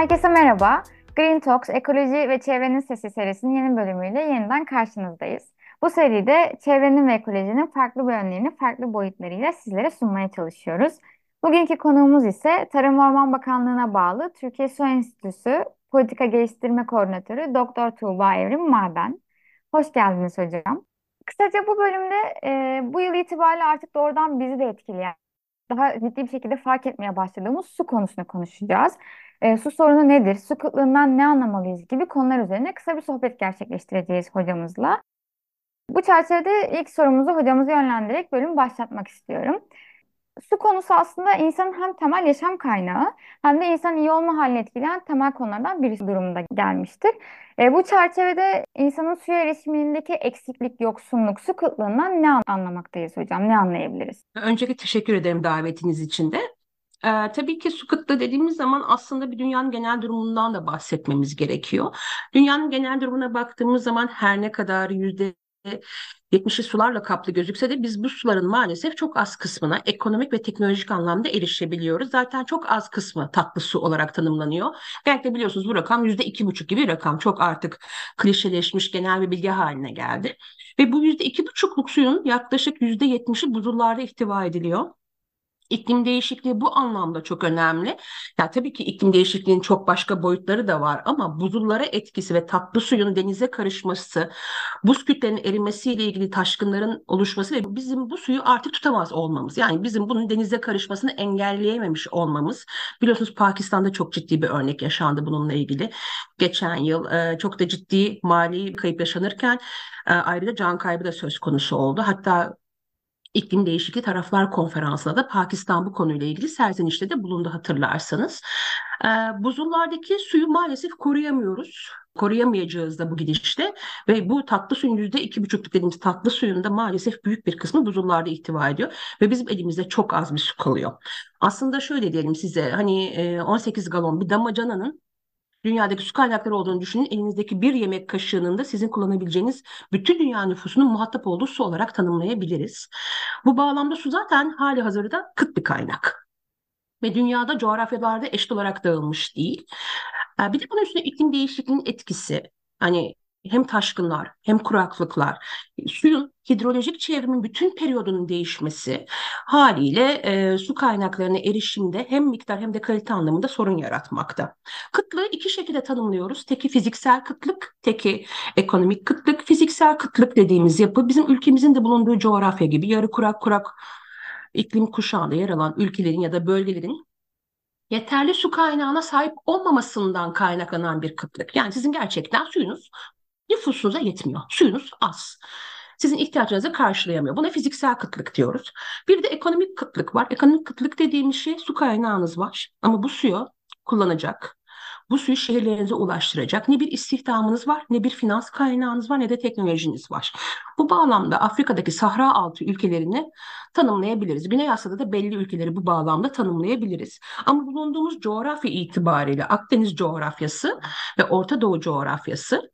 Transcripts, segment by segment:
Herkese merhaba. Green Talks, Ekoloji ve Çevrenin Sesi serisinin yeni bölümüyle yeniden karşınızdayız. Bu seride çevrenin ve ekolojinin farklı yönlerini farklı boyutlarıyla sizlere sunmaya çalışıyoruz. Bugünkü konuğumuz ise Tarım ve Orman Bakanlığı'na bağlı Türkiye Su Enstitüsü Politika Geliştirme Koordinatörü Doktor Tuğba Evrim Maden. Hoş geldiniz hocam. Kısaca bu bölümde bu yıl itibariyle artık doğrudan bizi de etkileyen daha ciddi bir şekilde fark etmeye başladığımız su konusunu konuşacağız. Su sorunu nedir? Su kıtlığından ne anlamalıyız gibi konular üzerine kısa bir sohbet gerçekleştireceğiz hocamızla. Bu çerçevede ilk sorumuzu hocamızı yönlendirerek bölümü başlatmak istiyorum. Su konusu aslında insanın hem temel yaşam kaynağı hem de insanın iyi olma halini etkileyen temel konulardan birisi durumunda gelmiştir. Bu çerçevede insanın suya erişimindeki eksiklik, yoksunluk, su kıtlığından ne anlamaktayız hocam? Ne anlayabiliriz? Öncelikle teşekkür ederim davetiniz için de. Tabii ki su kıtlığı dediğimiz zaman aslında bir dünyanın genel durumundan da bahsetmemiz gerekiyor. Dünyanın genel durumuna baktığımız zaman her ne kadar %70'i sularla kaplı gözükse de biz bu suların maalesef çok az kısmına ekonomik ve teknolojik anlamda erişebiliyoruz. Zaten çok az kısmı tatlı su olarak tanımlanıyor. Belki biliyorsunuz bu rakam %2,5 gibi bir rakam. Çok artık klişeleşmiş genel bir bilgi haline geldi. Ve bu %2,5'luk suyun yaklaşık %70'i buzullarda ihtiva ediliyor. İklim değişikliği bu anlamda çok önemli. Ya tabii ki iklim değişikliğinin çok başka boyutları da var ama buzullara etkisi ve tatlı suyun denize karışması, buz kütlelerinin erimesiyle ilgili taşkınların oluşması ve bizim bu suyu artık tutamaz olmamız. Yani bizim bunun denize karışmasını engelleyememiş olmamız. Biliyorsunuz Pakistan'da çok ciddi bir örnek yaşandı bununla ilgili. Geçen yıl çok da ciddi mali kayıp yaşanırken ayrıca can kaybı da söz konusu oldu. Hatta İklim Değişikliği Taraflar Konferansı'na da Pakistan bu konuyla ilgili serzenişte de bulundu hatırlarsanız. Ee, Buzullardaki suyu maalesef koruyamıyoruz. Koruyamayacağız da bu gidişte ve bu tatlı suyun %2,5'luk dediğimiz tatlı suyun da maalesef büyük bir kısmı buzullarda ihtiva ediyor ve bizim elimizde çok az bir su kalıyor. Aslında şöyle diyelim size hani 18 galon bir damacananın dünyadaki su kaynakları olduğunu düşünün. Elinizdeki bir yemek kaşığının da sizin kullanabileceğiniz bütün dünya nüfusunun muhatap olduğu su olarak tanımlayabiliriz. Bu bağlamda su zaten hali hazırda kıt bir kaynak ve dünyada coğrafyalarda eşit olarak dağılmış değil. Bir de bunun üstüne iklim değişikliğinin etkisi. Hani hem taşkınlar hem kuraklıklar, suyun hidrolojik çevremin bütün periyodunun değişmesi haliyle su kaynaklarına erişimde hem miktar hem de kalite anlamında sorun yaratmakta. Kıtlığı iki şekilde tanımlıyoruz. Teki fiziksel kıtlık, teki ekonomik kıtlık. Fiziksel kıtlık dediğimiz yapı bizim ülkemizin de bulunduğu coğrafya gibi yarı kurak kurak iklim kuşağında yer alan ülkelerin ya da bölgelerin yeterli su kaynağına sahip olmamasından kaynaklanan bir kıtlık. Yani sizin gerçekten suyunuz nüfusunuza yetmiyor. Suyunuz az. Sizin ihtiyaçlarınızı karşılayamıyor. Buna fiziksel kıtlık diyoruz. Bir de ekonomik kıtlık var. Ekonomik kıtlık dediğimiz şey su kaynağınız var ama bu suyu kullanacak, bu suyu şehirlerinize ulaştıracak ne bir istihdamınız var, ne bir finans kaynağınız var, ne de teknolojiniz var. Bu bağlamda Afrika'daki Sahra altı ülkelerini tanımlayabiliriz. Güney Asya'da da belli ülkeleri bu bağlamda tanımlayabiliriz. Ama bulunduğumuz coğrafya itibariyle Akdeniz coğrafyası ve Orta Doğu coğrafyası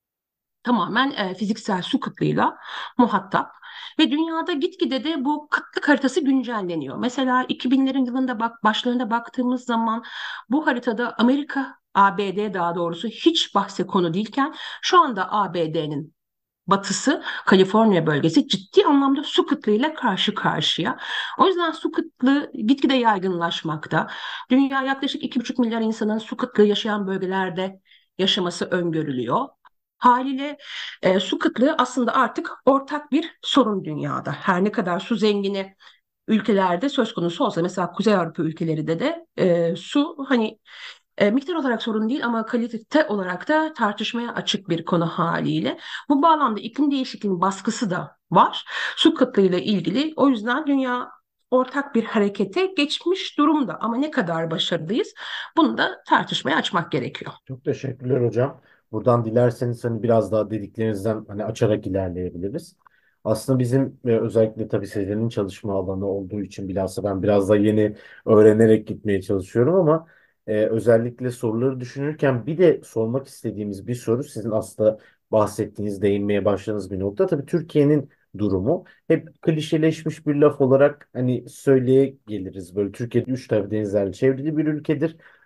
tamamen fiziksel su kıtlığıyla muhatap. Ve dünyada gitgide de bu kıtlık haritası güncelleniyor. Mesela 2000'lerin yılında başlarında baktığımız zaman bu haritada Amerika, ABD daha doğrusu hiç bahse konu değilken şu anda ABD'nin batısı, Kaliforniya bölgesi ciddi anlamda su kıtlığıyla karşı karşıya. O yüzden su kıtlığı gitgide yaygınlaşmakta. Dünya yaklaşık 2,5 milyar insanın su kıtlığı yaşayan bölgelerde yaşaması öngörülüyor. Haliyle su kıtlığı aslında artık ortak bir sorun dünyada. Her ne kadar su zengini ülkelerde söz konusu olsa mesela Kuzey Avrupa ülkeleri de su hani miktar olarak sorun değil ama kalite olarak da tartışmaya açık bir konu haliyle. Bu bağlamda iklim değişikliğinin baskısı da var. Su kıtlığıyla ilgili o yüzden dünya ortak bir harekete geçmiş durumda ama ne kadar başarılıyız bunu da tartışmaya açmak gerekiyor. Çok teşekkürler hocam. Buradan dilerseniz hani biraz daha dediklerinizden hani açarak ilerleyebiliriz. Aslında bizim özellikle tabii sizlerin çalışma alanı olduğu için bilhassa ben biraz da yeni öğrenerek gitmeye çalışıyorum ama özellikle soruları düşünürken bir de sormak istediğimiz bir soru sizin aslında bahsettiğiniz, değinmeye başladığınız bir nokta. Tabii Türkiye'nin durumu hep klişeleşmiş bir laf olarak hani söyleye geliriz. Böyle Türkiye üç tarafı denizlerle çevrili bir ülkedir.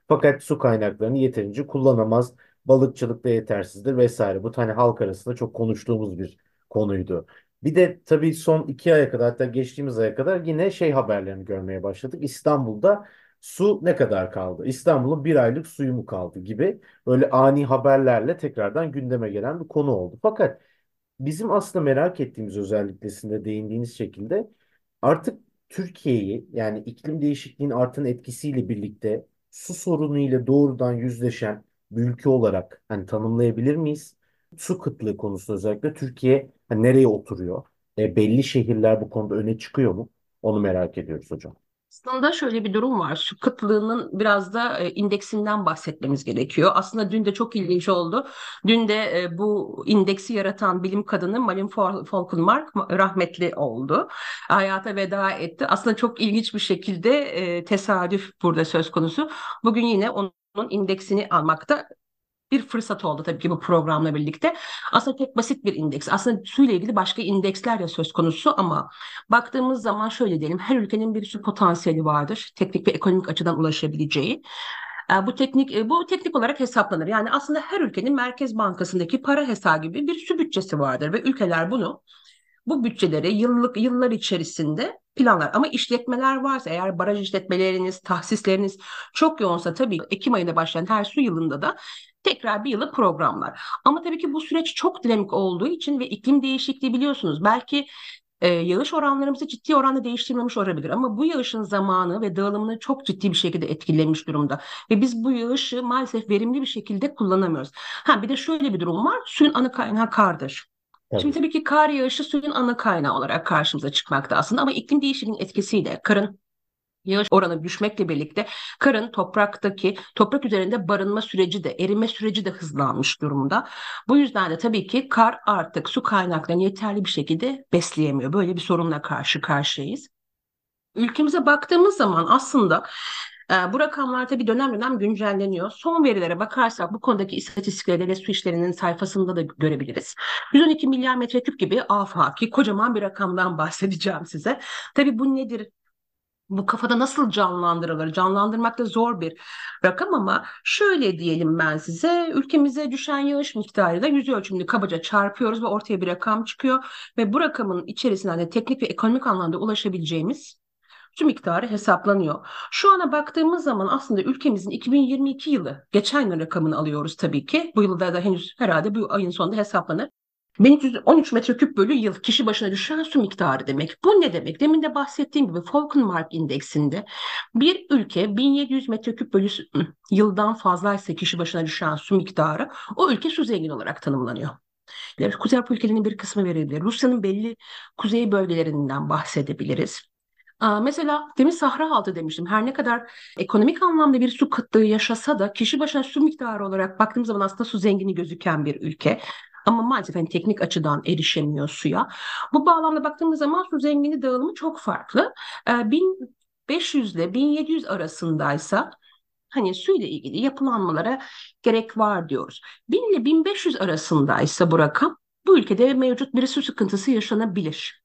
Fakat su kaynaklarını yeterince kullanamaz. Balıkçılıkta yetersizdir vesaire. Bu tane halk arasında çok konuştuğumuz bir konuydu. Bir de tabii son 2 aya kadar, hatta geçtiğimiz aya kadar yine şey haberlerini görmeye başladık. İstanbul'da su ne kadar kaldı? İstanbul'un bir aylık suyu mu kaldı gibi böyle ani haberlerle tekrardan gündeme gelen bir konu oldu. Fakat bizim aslında merak ettiğimiz, özellikle sizin de değindiğiniz şekilde, artık Türkiye'yi, yani iklim değişikliğinin artan etkisiyle birlikte su sorunu ile doğrudan yüzleşen bir ülke olarak hani tanımlayabilir miyiz? Su kıtlığı konusunda özellikle Türkiye hani nereye oturuyor? Belli şehirler bu konuda öne çıkıyor mu? Onu merak ediyoruz hocam. Aslında şöyle bir durum var. Su kıtlığının biraz da indeksinden bahsetmemiz gerekiyor. Aslında dün de çok ilginç oldu. Dün de bu indeksi yaratan bilim kadını Malin Falkenmark rahmetli oldu. Hayata veda etti. Aslında çok ilginç bir şekilde tesadüf burada söz konusu. Bugün yine onun indeksini almakta bir fırsat oldu tabii ki bu programla birlikte. Aslında tek basit bir indeks. Aslında suyla ilgili başka indeksler de söz konusu ama baktığımız zaman şöyle diyelim, her ülkenin bir su potansiyeli vardır. Teknik ve ekonomik açıdan ulaşabileceği. Bu teknik olarak hesaplanır. Yani aslında her ülkenin Merkez Bankası'ndaki para hesabı gibi bir su bütçesi vardır ve ülkeler bu bütçeleri yıllar içerisinde planlar. Ama işletmeler varsa, eğer baraj işletmeleriniz, tahsisleriniz çok yoğunsa, tabii Ekim ayında başlayan her su yılında da tekrar bir yılı programlar. Ama tabii ki bu süreç çok dinamik olduğu için ve iklim değişikliği biliyorsunuz, belki yağış oranlarımızı ciddi oranda değiştirmemiş olabilir ama bu yağışın zamanı ve dağılımını çok ciddi bir şekilde etkilemiş durumda ve biz bu yağışı maalesef verimli bir şekilde kullanamıyoruz. Ha, bir de şöyle bir durum var. Suyun ana kaynağı kardır. Şimdi Tabii. tabii ki kar yağışı suyun ana kaynağı olarak karşımıza çıkmakta aslında ama iklim değişikliğinin etkisiyle karın yağış oranı düşmekle birlikte karın toprak üzerinde barınma süreci de, erime süreci de hızlanmış durumda. Bu yüzden de tabii ki kar artık su kaynaklarını yeterli bir şekilde besleyemiyor. Böyle bir sorunla karşı karşıyayız. Ülkemize baktığımız zaman aslında bu rakamlar tabii dönem dönem güncelleniyor. Son verilere bakarsak bu konudaki istatistikleri de su işlerinin sayfasında da görebiliriz. 112 milyar metreküp gibi afaki kocaman bir rakamdan bahsedeceğim size. Tabii bu nedir? Bu kafada nasıl canlandırılır? Canlandırmak da zor bir rakam ama şöyle diyelim ben size, ülkemize düşen yağış miktarıyla yüz ölçümlü kabaca çarpıyoruz ve ortaya bir rakam çıkıyor ve bu rakamın içerisinden de teknik ve ekonomik anlamda ulaşabileceğimiz su miktarı hesaplanıyor. Şu ana baktığımız zaman aslında ülkemizin 2022 yılı, geçen yıl rakamını alıyoruz tabii ki. Bu yılda da henüz herhalde bu ayın sonunda hesaplanır. 1313 metreküp bölü yıl kişi başına düşen su miktarı demek. Bu ne demek? Demin de bahsettiğim gibi Falkenmark indeksinde bir ülke 1700 metreküp bölü yıldan fazlaysa kişi başına düşen su miktarı, o ülke su zengini olarak tanımlanıyor. Kuzey Avrupa ülkelerinin bir kısmı verilebilir. Rusya'nın belli kuzey bölgelerinden bahsedebiliriz. Mesela demin Sahra Altı demiştim. Her ne kadar ekonomik anlamda bir su kıtlığı yaşasa da kişi başına su miktarı olarak baktığımız zaman aslında su zengini gözüken bir ülke. Ama maalesef hani teknik açıdan erişemiyor suya. Bu bağlamda baktığımız zaman su zengini dağılımı çok farklı. 1500 ile 1700 arasındaysa hani suyla ilgili yapılanmalara gerek var diyoruz. 1000 ile 1500 arasındaysa bu rakam, bu ülkede mevcut bir su sıkıntısı yaşanabilir.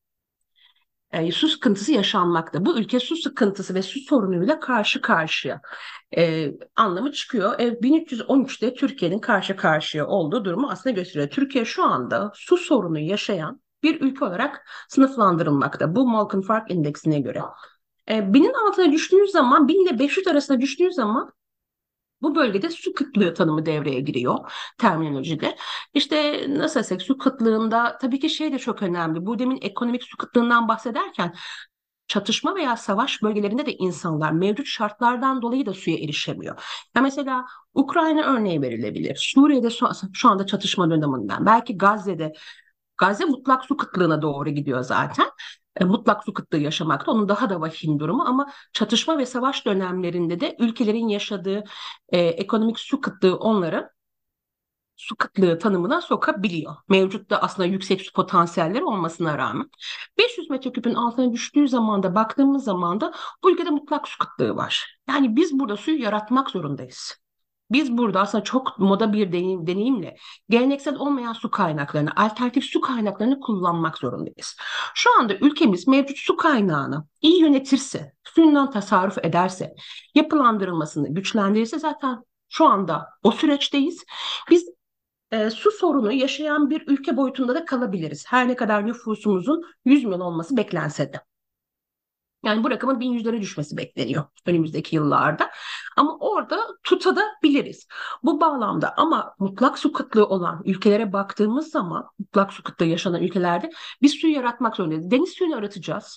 Su sıkıntısı yaşanmakta. Bu ülke su sıkıntısı ve su sorunuyla karşı karşıya anlamı çıkıyor. 1313'te Türkiye'nin karşı karşıya olduğu durumu aslında gösteriyor. Türkiye şu anda su sorunu yaşayan bir ülke olarak sınıflandırılmakta bu Malcolm Fark Endeksine göre. 1000'in altına düştüğünüz zaman, 1000 ile 500 arasında düştüğünüz zaman bu bölgede su kıtlığı tanımı devreye giriyor terminolojide. İşte nasıl desek, su kıtlığında tabii ki şey de çok önemli. Bu demin ekonomik su kıtlığından bahsederken çatışma veya savaş bölgelerinde de insanlar mevcut şartlardan dolayı da suya erişemiyor. Ya mesela Ukrayna örneği verilebilir. Suriye'de şu anda çatışma döneminden. Belki Gazze mutlak su kıtlığına doğru gidiyor zaten. Mutlak su kıtlığı yaşamakta. Onun daha da vahim durumu ama çatışma ve savaş dönemlerinde de ülkelerin yaşadığı ekonomik su kıtlığı onları su kıtlığı tanımına sokabiliyor. Mevcut da aslında yüksek su potansiyelleri olmasına rağmen. 500 metreküpün altına düştüğü zaman da baktığımız zaman da bu ülkede mutlak su kıtlığı var. Yani biz burada suyu yaratmak zorundayız. Biz burada aslında çok moda bir deneyimle geleneksel olmayan su kaynaklarını, alternatif su kaynaklarını kullanmak zorundayız. Şu anda ülkemiz mevcut su kaynağını iyi yönetirse, suyundan tasarruf ederse, yapılandırılmasını güçlendirirse zaten şu anda o süreçteyiz. Biz su sorunu yaşayan bir ülke boyutunda da kalabiliriz. Her ne kadar nüfusumuzun 100 milyon olması beklense de. Yani bu rakamın 1100'lere düşmesi bekleniyor önümüzdeki yıllarda. Ama orada tutabiliriz. Bu bağlamda ama mutlak su kıtlığı olan ülkelere baktığımız zaman, mutlak su kıtlığı yaşanan ülkelerde biz suyu yaratmak zorundayız. Deniz suyunu aratacağız.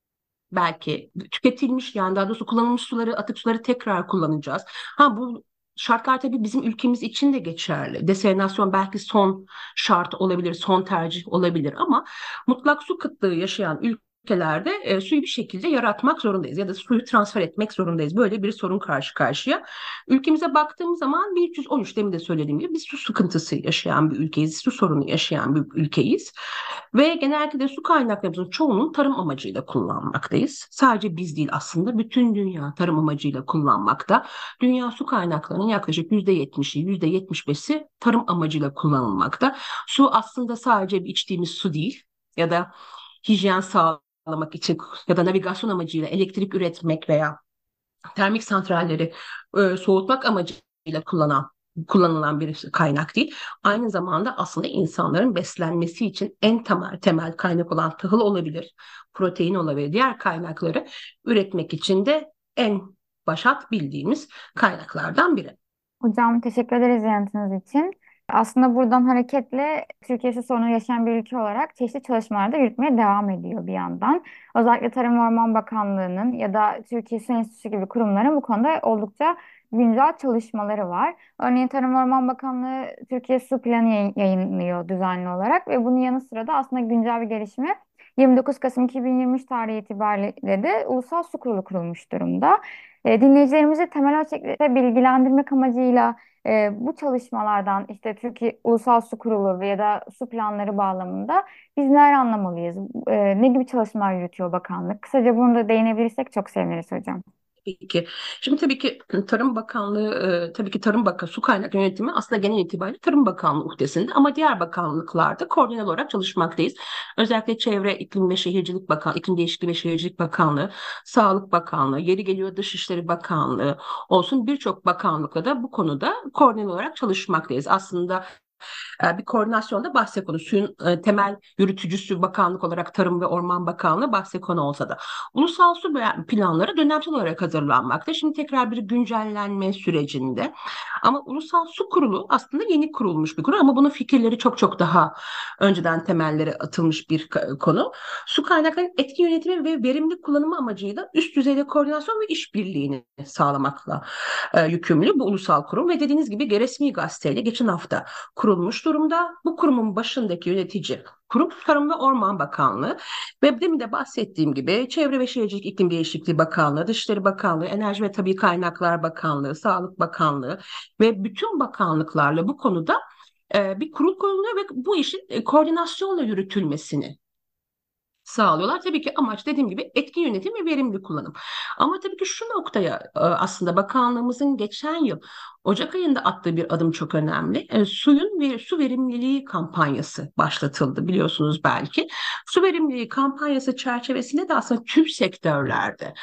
Belki tüketilmiş, yani daha doğrusu kullanılmış suları, atık suları tekrar kullanacağız. Ha, bu şartlar tabii bizim ülkemiz için de geçerli. Desalinasyon belki son şart olabilir, son tercih olabilir ama mutlak su kıtlığı yaşayan ülkelerde suyu bir şekilde yaratmak zorundayız ya da suyu transfer etmek zorundayız. Böyle bir sorun karşı karşıya. Ülkemize baktığımız zaman 1313, demin de söylediğim gibi biz su sıkıntısı yaşayan bir ülkeyiz, su sorunu yaşayan bir ülkeyiz. Ve genellikle de su kaynaklarımızın çoğunun tarım amacıyla kullanmaktayız. Sadece biz değil, aslında bütün dünya tarım amacıyla kullanmakta. Dünya su kaynaklarının yaklaşık %70'i, %75'i tarım amacıyla kullanılmakta. Su aslında sadece içtiğimiz su değil ya da hijyen sağlamak için ya da navigasyon amacıyla elektrik üretmek veya termik santralleri soğutmak amacıyla kullanılan bir kaynak değil. Aynı zamanda aslında insanların beslenmesi için en temel kaynak olan tahıl olabilir, protein olabilir, diğer kaynakları üretmek için de en başat bildiğimiz kaynaklardan biri. Hocam teşekkür ederiz yanıtınız için. Aslında buradan hareketle Türkiye su sorunu yaşayan bir ülke olarak çeşitli çalışmalar da yürütmeye devam ediyor bir yandan. Özellikle Tarım ve Orman Bakanlığı'nın ya da Türkiye Su Enstitüsü gibi kurumların bu konuda oldukça güncel çalışmaları var. Örneğin Tarım ve Orman Bakanlığı Türkiye Su Planı yayınlıyor düzenli olarak ve bunun yanı sıra da aslında güncel bir gelişme 29 Kasım 2023 tarihi itibariyle de Ulusal Su Kurulu kurulmuş durumda. Dinleyicilerimizi temel ölçekte bilgilendirmek amacıyla bu çalışmalardan işte Türkiye Ulusal Su Kurulu ya da su planları bağlamında biz neler anlamalıyız? Ne gibi çalışmalar yürütüyor bakanlık? Kısaca bunu da değinebilirsek çok seviniriz hocam. Peki. Şimdi tabii ki Tarım Bakanlığı, tabii ki Su Kaynak Yönetimi aslında genel itibariyle Tarım Bakanlığı uhdesinde ama diğer bakanlıklarda koordineli olarak çalışmaktayız. Özellikle Çevre, İklim ve Şehircilik Bakanlığı, İklim Değişikliği ve Şehircilik Bakanlığı, Sağlık Bakanlığı, yeri geliyor Dışişleri Bakanlığı olsun, birçok bakanlıkla da bu konuda koordineli olarak çalışmaktayız. Aslında bir koordinasyonda bahse konu. Suyun temel yürütücüsü bakanlık olarak Tarım ve Orman Bakanlığı bahse konu olsa da ulusal su planları dönemsel olarak hazırlanmakta. Şimdi tekrar bir güncellenme sürecinde. Ama Ulusal Su Kurulu aslında yeni kurulmuş bir kurul ama bunun fikirleri çok çok daha önceden temelleri atılmış bir konu. Su kaynaklarının etki yönetimi ve verimli kullanımı amacıyla üst düzeyde koordinasyon ve işbirliğini sağlamakla yükümlü bu ulusal kurum ve dediğiniz gibi resmi gazeteyle geçen hafta kurulmuş durumda. Bu kurumun başındaki yönetici kurum Tarım ve Orman Bakanlığı ve demin de bahsettiğim gibi Çevre ve Şehircilik İklim Değişikliği Bakanlığı, Dışişleri Bakanlığı, Enerji ve Tabii Kaynaklar Bakanlığı, Sağlık Bakanlığı ve bütün bakanlıklarla bu konuda bir kurul kuruluyor ve bu işin koordinasyonla yürütülmesini sağlıyorlar. Tabii ki amaç dediğim gibi etki yönetimi ve verimli kullanım. Ama tabii ki şu noktaya aslında bakanlığımızın geçen yıl Ocak ayında attığı bir adım çok önemli. Suyun ve su verimliliği kampanyası başlatıldı, biliyorsunuz belki. Su verimliliği kampanyası çerçevesinde de aslında tüm sektörlerde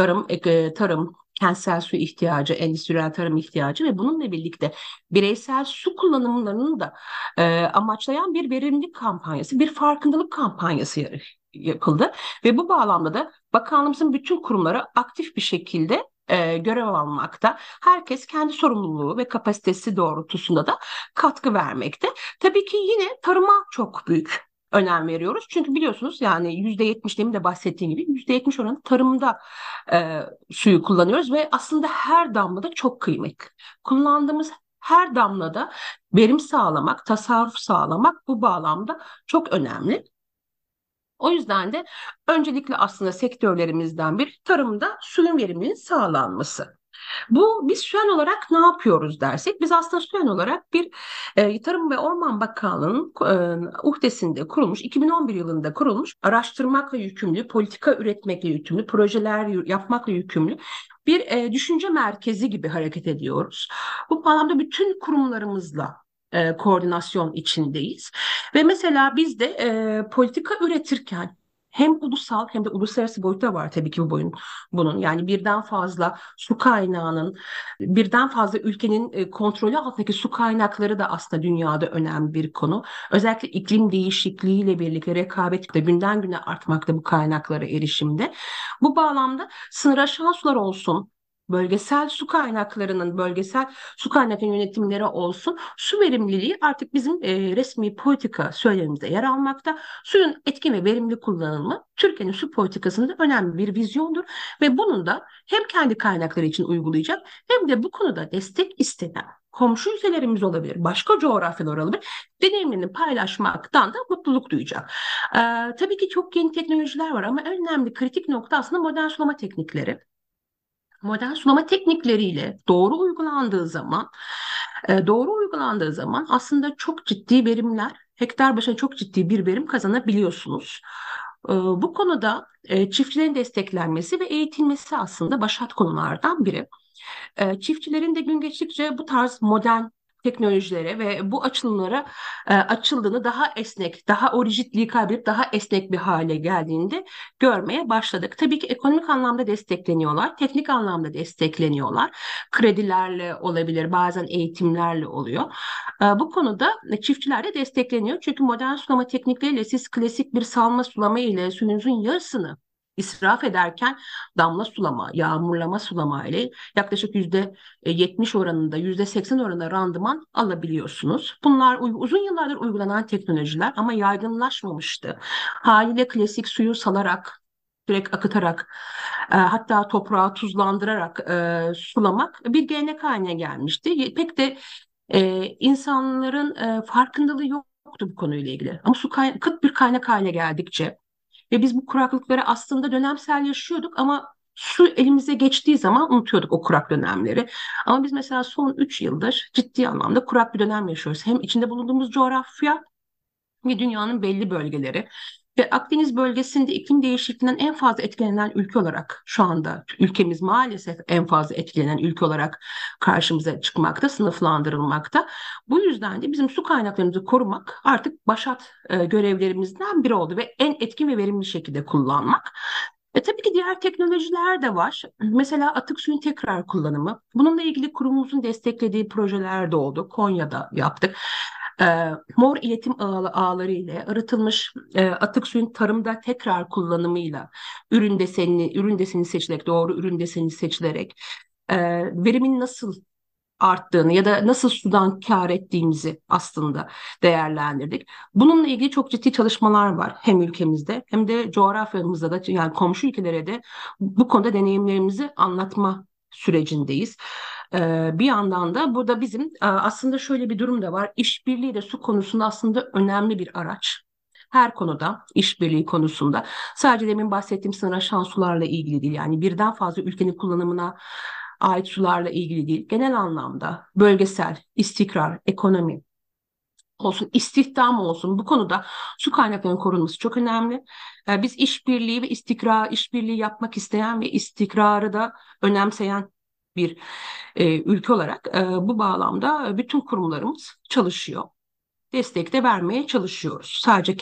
tarım, kentsel su ihtiyacı, endüstriyel tarım ihtiyacı ve bununla birlikte bireysel su kullanımlarını da amaçlayan bir verimlilik kampanyası, bir farkındalık kampanyası yapıldı. Ve bu bağlamda da bakanlığımızın bütün kurumları aktif bir şekilde görev almakta. Herkes kendi sorumluluğu ve kapasitesi doğrultusunda da katkı vermekte. Tabii ki yine tarıma çok büyük önem veriyoruz. Çünkü biliyorsunuz yani %70, demin de bahsettiğim gibi %70 oranı tarımda suyu kullanıyoruz ve aslında her damla da çok kıymetli. Kullandığımız her damlada verim sağlamak, tasarruf sağlamak bu bağlamda çok önemli. O yüzden de öncelikle aslında sektörlerimizden bir tarımda suyun verimliliğinin sağlanması. Biz şu an olarak ne yapıyoruz dersek, biz aslında şu an olarak bir Tarım ve Orman Bakanlığı'nın uhdesinde kurulmuş, 2011 yılında kurulmuş, araştırmakla yükümlü, politika üretmekle yükümlü, projeler yapmakla yükümlü bir düşünce merkezi gibi hareket ediyoruz. Bu bağlamda bütün kurumlarımızla koordinasyon içindeyiz. Ve mesela biz de politika üretirken hem ulusal hem de uluslararası boyutta var tabii ki bunun. Yani birden fazla su kaynağının, birden fazla ülkenin kontrolü altındaki su kaynakları da aslında dünyada önemli bir konu. Özellikle iklim değişikliğiyle birlikte rekabet de günden güne artmakta bu kaynaklara erişimde. Bu bağlamda sınır aşan sular olsun, bölgesel su kaynakları yönetimleri olsun, su verimliliği artık bizim resmi politika söylemimizde yer almakta. Suyun etkin ve verimli kullanımı Türkiye'nin su politikasında önemli bir vizyondur ve bunun da hem kendi kaynakları için uygulayacak hem de bu konuda destek istenen komşu ülkelerimiz olabilir, başka coğrafyalar olabilir, deneyimlerini paylaşmaktan da mutluluk duyacak. Tabii ki çok yeni teknolojiler var ama en önemli kritik nokta aslında modern sulama teknikleri. Modern sulama teknikleriyle doğru uygulandığı zaman aslında çok ciddi verimler, hektar başına çok ciddi bir verim kazanabiliyorsunuz. Bu konuda çiftçilerin desteklenmesi ve eğitilmesi aslında başat konulardan biri. Çiftçilerin de gün geçtikçe bu tarz modern teknolojilere ve bu açılımlara açıldığını daha esnek, daha o rigidliği kaybedip daha esnek bir hale geldiğinde görmeye başladık. Tabii ki ekonomik anlamda destekleniyorlar, teknik anlamda destekleniyorlar. Kredilerle olabilir, bazen eğitimlerle oluyor. Bu konuda çiftçiler de destekleniyor. Çünkü modern sulama teknikleriyle siz klasik bir salma sulama ile suyunuzun yarısını israf ederken damla sulama, yağmurlama sulama ile yaklaşık %70 oranında, %80 oranında randıman alabiliyorsunuz. Bunlar uzun yıllardır uygulanan teknolojiler ama yaygınlaşmamıştı. Haliyle klasik suyu salarak, direkt akıtarak, hatta toprağı tuzlandırarak sulamak bir gelenek haline gelmişti. Pek de insanların farkındalığı yoktu bu konuyla ilgili. Ama kıt bir kaynak haline geldikçe ve biz bu kuraklıkları aslında dönemsel yaşıyorduk ama su elimize geçtiği zaman unutuyorduk o kurak dönemleri. Ama biz mesela son 3 yıldır ciddi anlamda kurak bir dönem yaşıyoruz. Hem içinde bulunduğumuz coğrafya ve dünyanın belli bölgeleri. Ve Akdeniz bölgesinde iklim değişikliğinden en fazla etkilenen ülke olarak şu anda ülkemiz maalesef en fazla etkilenen ülke olarak karşımıza çıkmakta, sınıflandırılmakta. Bu yüzden de bizim su kaynaklarımızı korumak artık başat görevlerimizden biri oldu ve en etkin ve verimli şekilde kullanmak. Tabii ki diğer teknolojiler de var. Mesela atık suyun tekrar kullanımı. Bununla ilgili kurumumuzun desteklediği projeler de oldu. Konya'da yaptık. Mor iletim ağları ile arıtılmış atık suyun tarımda tekrar kullanımıyla ürün deseni seçilerek, doğru ürün deseni seçilerek e, verimin nasıl arttığını ya da nasıl sudan kâr ettiğimizi aslında değerlendirdik. Bununla ilgili çok ciddi çalışmalar var hem ülkemizde hem de coğrafyamızda da yani komşu ülkelere de bu konuda deneyimlerimizi anlatma sürecindeyiz. Bir yandan da burada bizim aslında şöyle bir durum da var. İşbirliği de su konusunda aslında önemli bir araç. Her konuda, işbirliği konusunda. Sadece demin bahsettiğim sınır aşan sularla ilgili değil. Yani birden fazla ülkenin kullanımına ait sularla ilgili değil. Genel anlamda bölgesel istikrar, ekonomi olsun, istihdam olsun bu konuda su kaynaklarının korunması çok önemli. Biz işbirliği ve işbirliği yapmak isteyen ve istikrarı da önemseyen bir ülke olarak bu bağlamda bütün kurumlarımız çalışıyor. Destek de vermeye çalışıyoruz.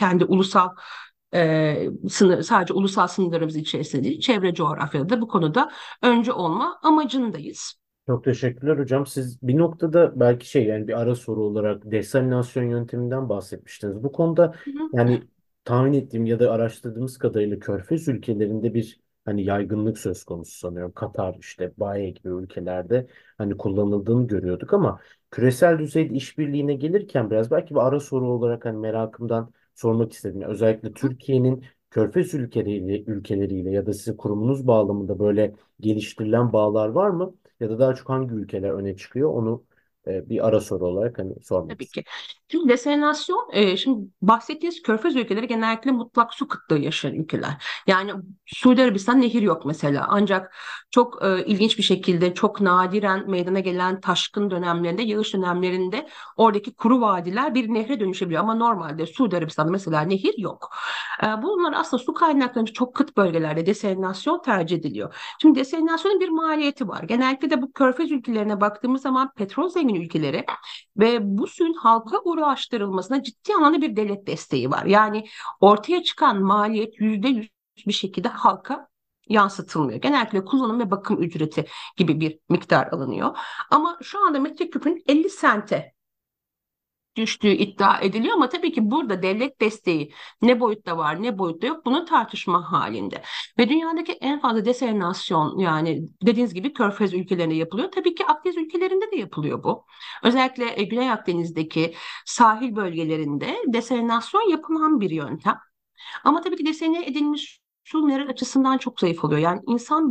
Sadece ulusal sınırlarımız içerisinde değil, çevre coğrafyada da bu konuda önce olma amacındayız. Çok teşekkürler hocam. Siz bir noktada belki yani bir ara soru olarak desalinasyon yönteminden bahsetmiştiniz. Bu konuda Hı hı. yani tahmin ettiğim ya da araştırdığımız kadarıyla Körfez ülkelerinde bir hani yaygınlık söz konusu sanıyorum. Katar işte Baye gibi ülkelerde hani kullanıldığını görüyorduk ama küresel düzeyde işbirliğine gelirken biraz belki bir ara soru olarak hani merakımdan sormak istedim. Yani özellikle Türkiye'nin Körfez ülkeleriyle ya da sizin kurumunuz bağlamında böyle geliştirilen bağlar var mı? Ya da daha çok hangi ülkeler öne çıkıyor? Onu bir ara soru olarak hani sormak Tabii istedim. ki. Şimdi desalinasyon, şimdi bahsettiğiniz körfez ülkeleri genellikle mutlak su kıtlığı yaşayan ülkeler. Yani Suudi Arabistan nehir yok mesela. Ancak çok ilginç bir şekilde çok nadiren meydana gelen taşkın dönemlerinde, yağış dönemlerinde oradaki kuru vadiler bir nehre dönüşebiliyor. Ama normalde Suudi Arabistan'da mesela nehir yok. Bunlar aslında su kaynakları çok kıt bölgelerde desalinasyon tercih ediliyor. Şimdi desalinasyonun bir maliyeti var. Genellikle de bu körfez ülkelerine baktığımız zaman petrol zengin ülkeleri ve bu suyun halka ulaştırılmasına ciddi anlamda bir devlet desteği var. Yani ortaya çıkan maliyet %100 bir şekilde halka yansıtılmıyor. Genellikle kullanım ve bakım ücreti gibi bir miktar alınıyor. Ama şu anda metreküpün 50 sente düştüğü iddia ediliyor ama tabii ki burada devlet desteği ne boyutta var ne boyutta yok bunu tartışma halinde. Ve dünyadaki en fazla desalinasyon yani dediğiniz gibi Körfez ülkelerinde yapılıyor. Tabii ki Akdeniz ülkelerinde de yapılıyor bu. Özellikle Güney Akdeniz'deki sahil bölgelerinde desalinasyon yapılan bir yöntem. Ama tabii ki desene edilmiş su mineral açısından çok zayıf oluyor. Yani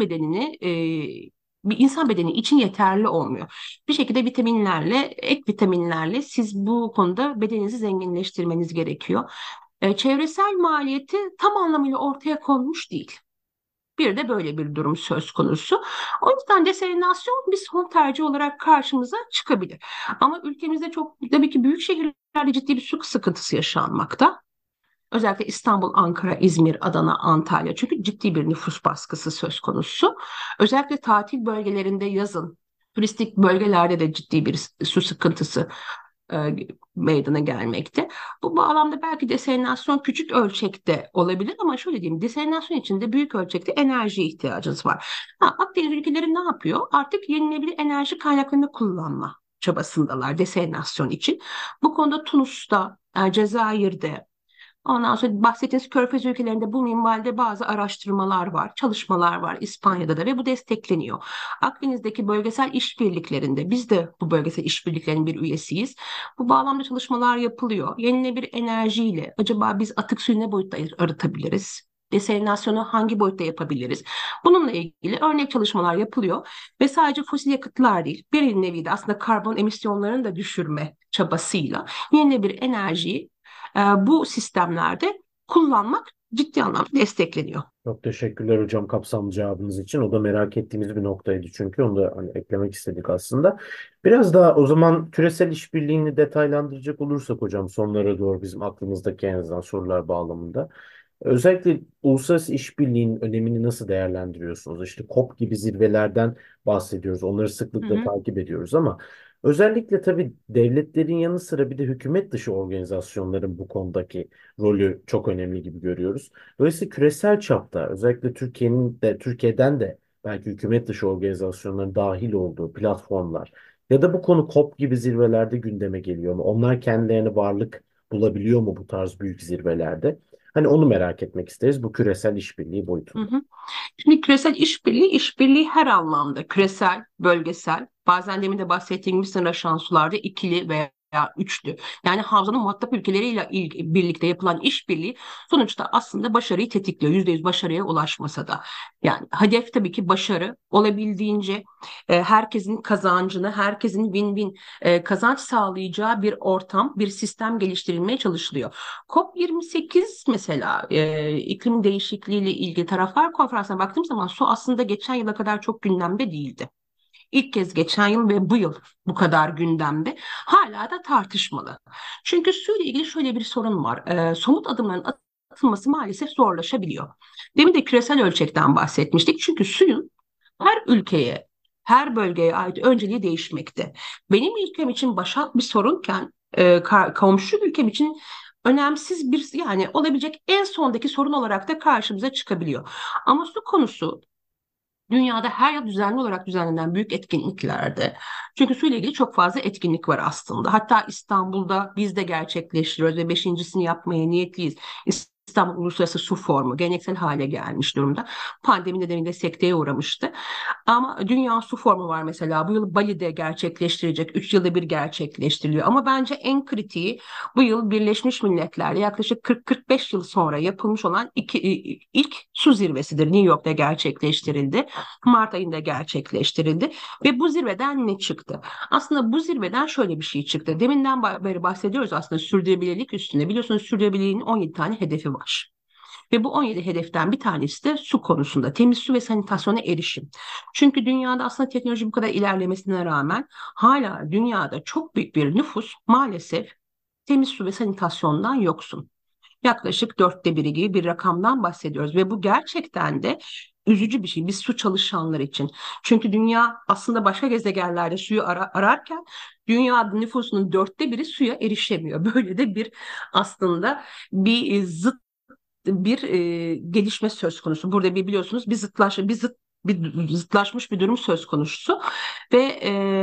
bir insan bedeni için yeterli olmuyor. Bir şekilde vitaminlerle, ek vitaminlerle siz bu konuda bedeninizi zenginleştirmeniz gerekiyor. Çevresel maliyeti tam anlamıyla ortaya konmuş değil. Bir de böyle bir durum söz konusu. O yüzden desalinasyon bir son tercih olarak karşımıza çıkabilir. Ama ülkemizde çok tabii ki büyük şehirlerde ciddi bir su sıkıntısı yaşanmakta. Özellikle İstanbul, Ankara, İzmir, Adana, Antalya. Çünkü ciddi bir nüfus baskısı söz konusu. Özellikle tatil bölgelerinde yazın, turistik bölgelerde de ciddi bir su sıkıntısı e, meydana gelmekte. Bu bağlamda belki desalinasyon küçük ölçekte olabilir ama şöyle diyeyim, desalinasyon için de büyük ölçekte enerjiye ihtiyacınız var. Akdeniz ülkeleri ne yapıyor? Artık yenilenebilir enerji kaynaklarını kullanma çabasındalar desalinasyon için. Bu konuda Tunus'ta, Cezayir'de, ondan sonra bahsettiğiniz Körfez ülkelerinde bu minvalde bazı araştırmalar var, çalışmalar var İspanya'da da ve bu destekleniyor. Akdeniz'deki bölgesel işbirliklerinde biz de bu bölgesel işbirliklerinin bir üyesiyiz. Bu bağlamda çalışmalar yapılıyor. Yenilenebilir enerjiyle acaba biz atık suyu ne boyutta arıtabiliriz? Desalinasyonu hangi boyutta yapabiliriz? Bununla ilgili örnek çalışmalar yapılıyor ve sadece fosil yakıtlar değil, bir nevi de aslında karbon emisyonlarını da düşürme çabasıyla yenilenebilir enerjiyi bu sistemlerde kullanmak ciddi anlamda destekleniyor. Çok teşekkürler hocam kapsamlı cevabınız için. O da merak ettiğimiz bir noktaydı çünkü onu da hani eklemek istedik aslında. Biraz daha o zaman küresel işbirliğini detaylandıracak olursak hocam sonlara doğru bizim aklımızdaki en azından sorular bağlamında. Özellikle uluslararası işbirliğinin önemini nasıl değerlendiriyorsunuz? İşte COP gibi zirvelerden bahsediyoruz. Onları Hı sıklıkla hı. takip ediyoruz ama özellikle tabii devletlerin yanı sıra bir de hükümet dışı organizasyonların bu konudaki rolü çok önemli gibi görüyoruz. Dolayısıyla küresel çapta özellikle Türkiye'den de belki hükümet dışı organizasyonların dahil olduğu platformlar ya da bu konu COP gibi zirvelerde gündeme geliyor mu? Onlar kendilerine varlık bulabiliyor mu bu tarz büyük zirvelerde? Hani onu merak etmek isteriz bu küresel işbirliği Hı boyutunda. hı. Şimdi küresel işbirliği her anlamda küresel, bölgesel, bazen demin de bahsettiğim gibi sınır aşan sularda ikili veya üçlü. Yani havzanın muhatap ülkeleriyle birlikte yapılan işbirliği sonuçta aslında başarıyı tetikliyor. %100 başarıya ulaşmasa da. Yani hedef tabii ki başarı. Olabildiğince herkesin kazancını, herkesin win-win kazanç sağlayacağı bir ortam, bir sistem geliştirilmeye çalışılıyor. COP28 mesela iklim değişikliği ile ilgili taraflar konferansına baktığım zaman su aslında geçen yıla kadar çok gündemde değildi. İlk kez geçen yıl ve bu yıl bu kadar gündemde hala da tartışmalı. Çünkü su ile ilgili şöyle bir sorun var. Somut adımların atılması maalesef zorlaşabiliyor. Demin de küresel ölçekten bahsetmiştik. Çünkü suyun her ülkeye, her bölgeye ait önceliği değişmekte. Benim ülkem için başat bir sorunken komşu ülkem için önemsiz bir yani olabilecek en sondaki sorun olarak da karşımıza çıkabiliyor. Ama su konusu dünyada her yıl düzenli olarak düzenlenen büyük etkinliklerde. Çünkü suyla ilgili çok fazla etkinlik var aslında. Hatta İstanbul'da biz de gerçekleştiriyoruz ve beşincisini yapmaya niyetliyiz. İstanbul Uluslararası Su Forumu geleneksel hale gelmiş durumda. Pandemi nedeniyle sekteye uğramıştı. Ama Dünya Su Forumu var mesela. Bu yıl Bali'de gerçekleştirecek. 3 yılda bir gerçekleştiriliyor. Ama bence en kritiği bu yıl Birleşmiş Milletler'le yaklaşık 40-45 yıl sonra yapılmış olan ilk su zirvesidir. New York'ta gerçekleştirildi. Mart ayında gerçekleştirildi. Ve bu zirveden ne çıktı? Aslında bu zirveden şöyle bir şey çıktı. Deminden beri bahsediyoruz aslında sürdürülebilirlik üstünde. Biliyorsunuz sürdürülebilirliğin 17 tane hedefi var. Ve bu 17 hedeften bir tanesi de su konusunda, temiz su ve sanitasyona erişim. Çünkü dünyada aslında teknoloji bu kadar ilerlemesine rağmen hala dünyada çok büyük bir nüfus maalesef temiz su ve sanitasyondan yoksun. Yaklaşık 1/4 gibi bir rakamdan bahsediyoruz ve bu gerçekten de üzücü bir şey biz su çalışanları için. Çünkü dünya aslında başka gezegenlerde suyu ararken dünya nüfusunun 1/4 suya erişemiyor. Böyle de bir aslında bir gelişme söz konusu. Burada biliyorsunuz bir zıtlaşmış bir durum söz konusu ve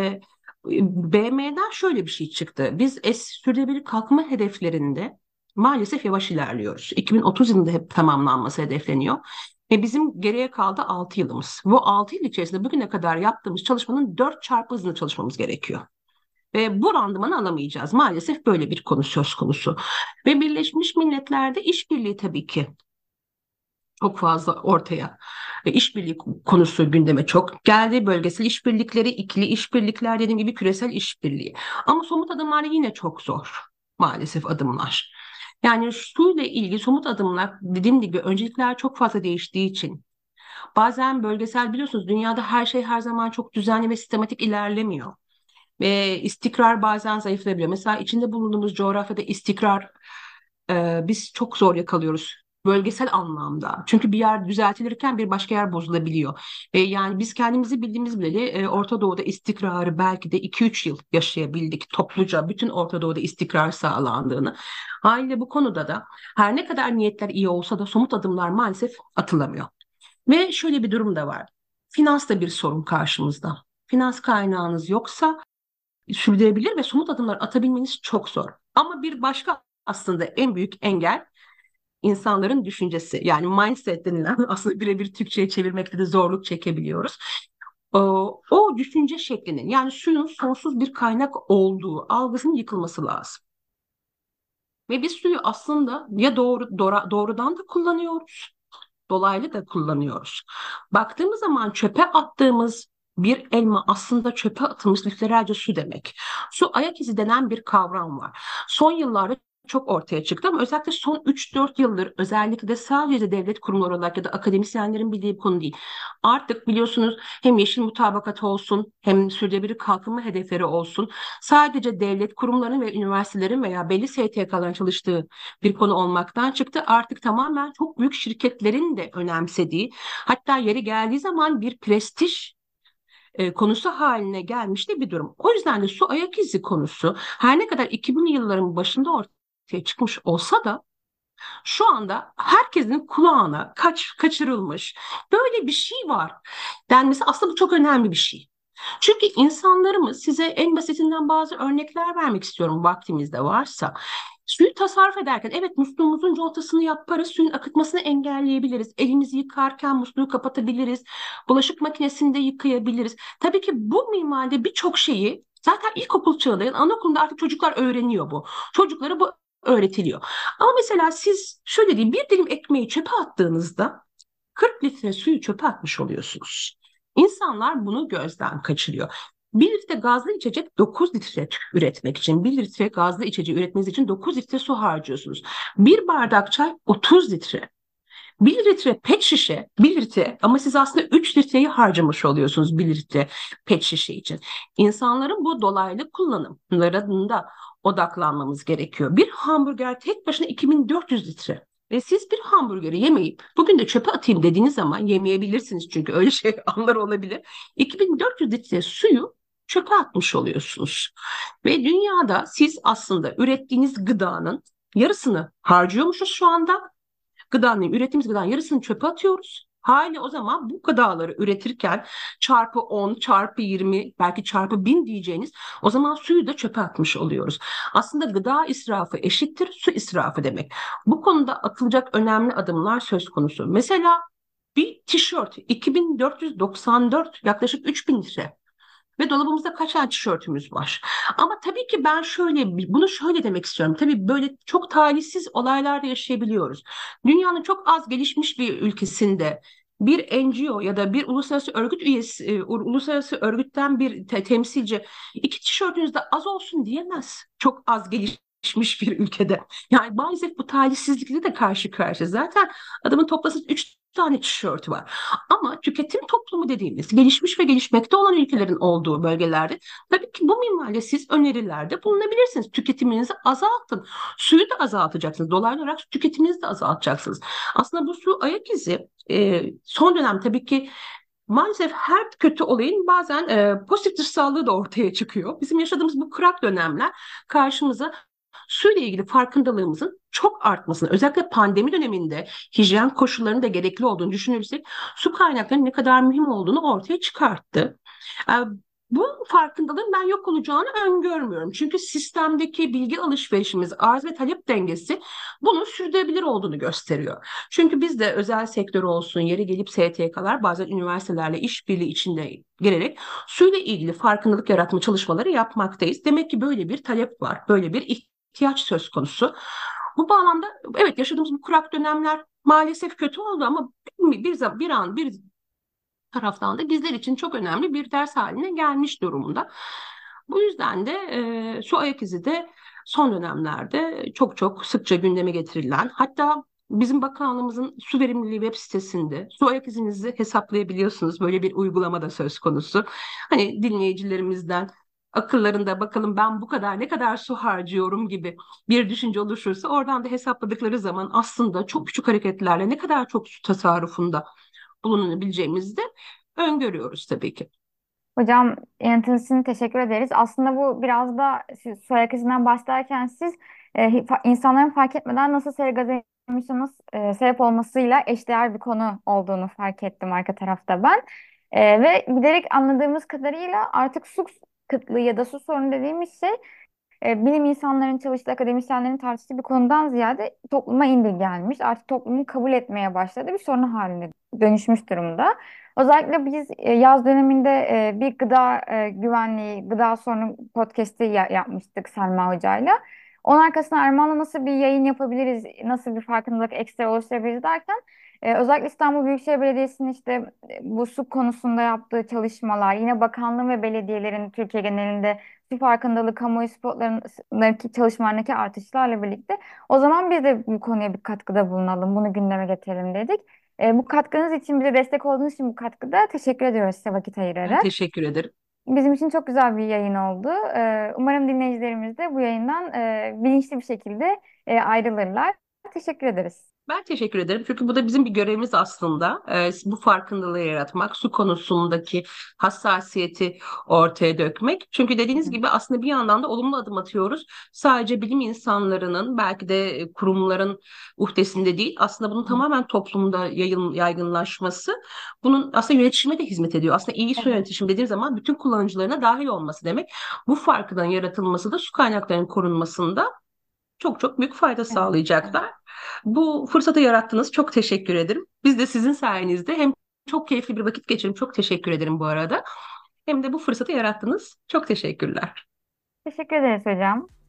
BM'den şöyle bir şey çıktı. Biz sürdürülebilir kalkınma hedeflerinde maalesef yavaş ilerliyoruz. 2030 yılında hep tamamlanması hedefleniyor. Ve bizim geriye kaldı 6 yılımız. Bu 6 yıl içerisinde bugüne kadar yaptığımız çalışmanın 4 çarpı hızını çalışmamız gerekiyor. Ve bu randımanı alamayacağız. Maalesef böyle bir konu söz konusu. Ve Birleşmiş Milletler'de işbirliği tabii ki çok fazla ortaya. Ve işbirliği konusu gündeme çok geldi. Bölgesel işbirlikleri, ikili işbirlikler, dediğim gibi küresel işbirliği. Ama somut adımlar yine çok zor. Maalesef adımlar. Yani suyla ilgili somut adımlar dediğim gibi öncelikler çok fazla değiştiği için bazen bölgesel biliyorsunuz dünyada her şey her zaman çok düzenli ve sistematik ilerlemiyor. Ve istikrar bazen zayıflayabiliyor. Mesela içinde bulunduğumuz coğrafyada istikrar biz çok zor yakalıyoruz bölgesel anlamda. Çünkü bir yer düzeltilirken bir başka yer bozulabiliyor. Yani biz kendimizi bildiğimiz bileli Orta Doğu'da istikrarı belki de 2-3 yıl yaşayabildik topluca bütün Orta Doğu'da istikrar sağlandığını. Haliyle bu konuda da her ne kadar niyetler iyi olsa da somut adımlar maalesef atılamıyor. Ve şöyle bir durum da var. Finans da bir sorun karşımızda. Finans kaynağınız yoksa sürdürebilir ve somut adımlar atabilmeniz çok zor. Ama bir başka aslında en büyük engel insanların düşüncesi. Yani mindset denilen aslında birebir Türkçe'ye çevirmekte de zorluk çekebiliyoruz. O düşünce şeklinin yani suyun sonsuz bir kaynak olduğu algısının yıkılması lazım. Ve biz suyu aslında ya doğrudan da kullanıyoruz, dolaylı da kullanıyoruz. Baktığımız zaman çöpe attığımız bir elma aslında çöpe atılmış litrelerce su demek. Su ayak izi denen bir kavram var. Son yıllarda çok ortaya çıktı ama özellikle son 3-4 yıldır özellikle de sadece devlet kurumları olarak ya da akademisyenlerin bildiği bir konu değil. Artık biliyorsunuz hem yeşil mutabakat olsun hem sürdürülebilir kalkınma hedefleri olsun sadece devlet kurumlarının ve üniversitelerin veya belli STK'ların çalıştığı bir konu olmaktan çıktı. Artık tamamen çok büyük şirketlerin de önemsediği, hatta yeri geldiği zaman bir prestij konusu haline gelmiş de bir durum. O yüzden de su ayak izi konusu her ne kadar 2000'li yılların başında ortaya çıkmış olsa da şu anda herkesin kulağına kaçırılmış böyle bir şey var denmesi aslında bu çok önemli bir şey. Çünkü insanlarımız size en basitinden bazı örnekler vermek istiyorum vaktimizde varsa. Suyu tasarruf ederken evet musluğumuzun contasını yaparız, suyun akıtmasını engelleyebiliriz. Elimizi yıkarken musluğu kapatabiliriz. Bulaşık makinesini de yıkayabiliriz. Tabii ki bu minvalde birçok şeyi zaten ilkokul çağında, yani anaokulunda artık çocuklar öğreniyor bu. Çocuklara bu öğretiliyor. Ama mesela siz şöyle diyeyim bir dilim ekmeği çöpe attığınızda 40 litre suyu çöpe atmış oluyorsunuz. İnsanlar bunu gözden kaçırıyor. 1 litre gazlı içecek 9 litre üretmek için, 1 litre gazlı içeceği üretmeniz için 9 litre su harcıyorsunuz. Bir bardak çay 30 litre. 1 litre pet şişe, 1 litre ama siz aslında 3 litreyi harcamış oluyorsunuz 1 litre pet şişe için. İnsanların bu dolaylı kullanımlarında odaklanmamız gerekiyor. Bir hamburger tek başına 2400 litre. Ve siz bir hamburgeri yemeyip bugün de çöpe atayım dediğiniz zaman yemeyebilirsiniz çünkü öyle şey anlar olabilir. 2400 litre suyu çöpe atmış oluyorsunuz. Ve dünyada siz aslında ürettiğiniz gıdanın yarısını harcıyormuşuz şu anda. Ürettiğimiz gıdanın yarısını çöpe atıyoruz. Hali o zaman bu gıdaları üretirken çarpı 10, çarpı 20, belki çarpı 1000 diyeceğiniz, o zaman suyu da çöpe atmış oluyoruz. Aslında gıda israfı eşittir su israfı demek. Bu konuda atılacak önemli adımlar söz konusu. Mesela bir tişört 2494, yaklaşık 3000 litre. Ve dolabımızda kaç tane tişörtümüz var? Ama tabii ki ben bunu şöyle demek istiyorum. Tabii böyle çok talihsiz olaylar da yaşayabiliyoruz. Dünyanın çok az gelişmiş bir ülkesinde bir NGO ya da bir uluslararası örgüt üyesi, uluslararası örgütten bir temsilci iki tişörtünüz de az olsun diyemez. Çok az gelişmiş bir ülkede. Yani maalesef bu talihsizlikle de karşı karşıya. Zaten adamın toplasın 3 tane tişörtü var. Ama tüketim toplumu dediğimiz gelişmiş ve gelişmekte olan ülkelerin olduğu bölgelerde tabii ki bu minvalde siz önerilerde bulunabilirsiniz. Tüketiminizi azaltın. Suyu da azaltacaksınız. Dolaylı olarak tüketiminizi de azaltacaksınız. Aslında bu su ayak izi son dönem tabii ki maalesef her kötü olayın bazen pozitif dışsallığı da ortaya çıkıyor. Bizim yaşadığımız bu kurak dönemler karşımıza suyla ilgili farkındalığımızın çok artmasını, özellikle pandemi döneminde hijyen koşullarının da gerekli olduğunu düşünürsek su kaynaklarının ne kadar mühim olduğunu ortaya çıkarttı. E, Bu farkındalığın ben yok olacağını öngörmüyorum. Çünkü sistemdeki bilgi alışverişimiz, arz ve talep dengesi bunun sürdürülebilir olduğunu gösteriyor. Çünkü biz de özel sektör olsun, yeri gelip STK'lar bazen üniversitelerle işbirliği içinde girerek suyla ilgili farkındalık yaratma çalışmaları yapmaktayız. Demek ki böyle bir talep var, böyle bir ihtiyaç söz konusu. Bu bağlamda evet, yaşadığımız bu kurak dönemler maalesef kötü oldu ama bir taraftan da bizler için çok önemli bir ders haline gelmiş durumda. Bu yüzden de su ayak izi de son dönemlerde çok çok sıkça gündeme getirilen, hatta bizim bakanlığımızın su verimliliği web sitesinde su ayak izinizi hesaplayabiliyorsunuz. Böyle bir uygulama da söz konusu. Hani dinleyicilerimizden akıllarında bakalım ben bu kadar ne kadar su harcıyorum gibi bir düşünce oluşursa oradan da hesapladıkları zaman aslında çok küçük hareketlerle ne kadar çok su tasarrufunda bulunabileceğimizi de öngörüyoruz tabii ki. Hocam, yanıtınız için teşekkür ederiz. Aslında bu biraz da siz su ayak izinden bahsederken siz insanların fark etmeden nasıl sera gazı emisyonu sebep olmasıyla eşdeğer bir konu olduğunu fark ettim arka tarafta ben. Ve giderek anladığımız kadarıyla artık su kıtlığı ya da su sorunu dediğimiz şey bilim insanlarının çalıştığı, akademisyenlerin tartıştığı bir konudan ziyade topluma indirgenmiş. Artık toplumun kabul etmeye başladığı bir sorun haline dönüşmüş durumda. Özellikle biz yaz döneminde bir gıda güvenliği, gıda sorunu podcast'i yapmıştık Selma Hoca'yla. Onun arkasına Erman'la nasıl bir yayın yapabiliriz, nasıl bir farkındalık ekstra oluşturabiliriz derken özellikle İstanbul Büyükşehir Belediyesi'nin işte bu su konusunda yaptığı çalışmalar, yine bakanlığın ve belediyelerin Türkiye genelinde su farkındalığı, kamuoyu spotlarındaki çalışmalarındaki artışlarla birlikte o zaman biz de bu konuya bir katkıda bulunalım, bunu gündeme getirelim dedik. Bu katkınız için, bize destek olduğunuz için bu katkıda teşekkür ediyoruz size vakit Ben ayırarak. teşekkür ederim. Bizim için çok güzel bir yayın oldu. Umarım dinleyicilerimiz de bu yayından bilinçli bir şekilde ayrılırlar. Teşekkür ederiz. Ben teşekkür ederim. Çünkü bu da bizim bir görevimiz aslında. Bu farkındalığı yaratmak, su konusundaki hassasiyeti ortaya dökmek. Çünkü dediğiniz gibi aslında bir yandan da olumlu adım atıyoruz. Sadece bilim insanlarının, belki de kurumların uhdesinde değil. Aslında bunun tamamen toplumda yaygınlaşması, bunun aslında yönetişime de hizmet ediyor. Aslında iyi su Evet. yönetişimi dediğim zaman bütün kullanıcılarına dahil olması demek. Bu farkının yaratılması da su kaynaklarının korunmasında çok çok büyük fayda Evet. Evet. sağlayacaklar. Bu fırsatı yarattınız. Çok teşekkür ederim. Biz de sizin sayenizde hem çok keyifli bir vakit geçirdim. Çok teşekkür ederim bu arada. Hem de bu fırsatı yarattınız. Çok teşekkürler. Teşekkür ederiz hocam.